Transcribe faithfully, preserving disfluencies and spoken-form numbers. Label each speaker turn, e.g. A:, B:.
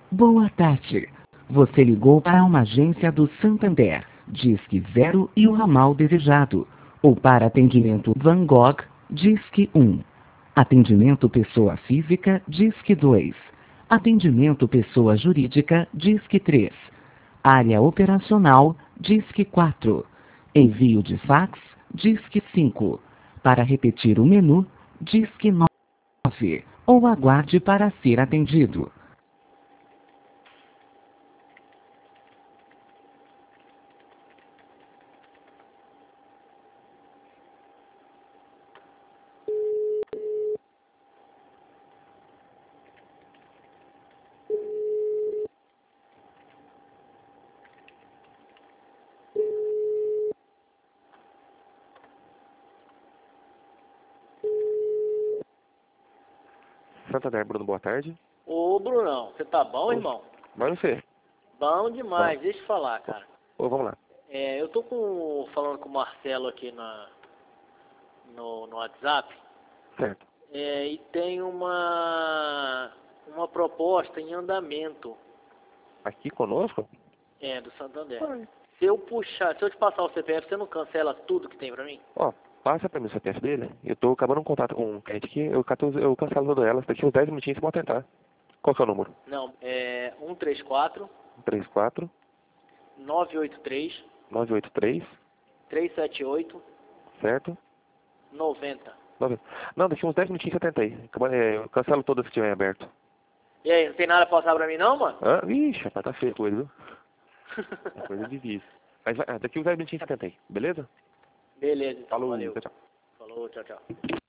A: Boa tarde. Você ligou para uma agência do Santander, Disque Zero e o ramal desejado. Ou para atendimento Van Gogh, Disque um. Atendimento pessoa física, Disque dois. Atendimento pessoa jurídica, Disque três. Área operacional, Disque quatro. Envio de fax, Disque cinco. Para repetir o menu, Disque nove. Ou aguarde para ser atendido.
B: Santander, Bruno, boa tarde.
C: Ô, Brunão, você tá bom,
B: Ô,
C: irmão?
B: Mas você?
C: Bom demais,
B: Bom.
C: deixa eu falar, cara.
B: Ô, vamos lá.
C: É, eu tô com, falando com o Marcelo aqui na, no, no WhatsApp,
B: Certo.
C: é, e tem uma, uma proposta em andamento,
B: Aqui conosco?
C: é, do Santander.
B: Ai.
C: Se eu puxar, se eu te passar o C P F, você não cancela tudo que tem pra mim?
B: Ó, passa pra mim o C P F dele. Eu tô acabando um contato com um cliente aqui, eu, cato, eu cancelo todas elas. Daqui uns dez minutinhos você pode tentar. Qual que é o número?
C: Não, é um três quatro,
B: três quatro,
C: nove oito três,
B: nove oito três,
C: três sete oito,
B: certo?
C: noventa.
B: Nove- Não, daqui uns dez minutinhos você tenta aí. Acaba- é, Eu cancelo todas que tiver aberto.
C: E aí, não tem nada pra passar pra mim não, mano?
B: Ah, ixi, rapaz, tá feio a coisa, viu? É coisa difícil. Mas vai- ah, daqui uns dez minutinhos você tenta aí, beleza?
C: Beleza, então,
B: Falou,
C: valeu.
B: tchau, tchau.
C: Falou, tchau, tchau.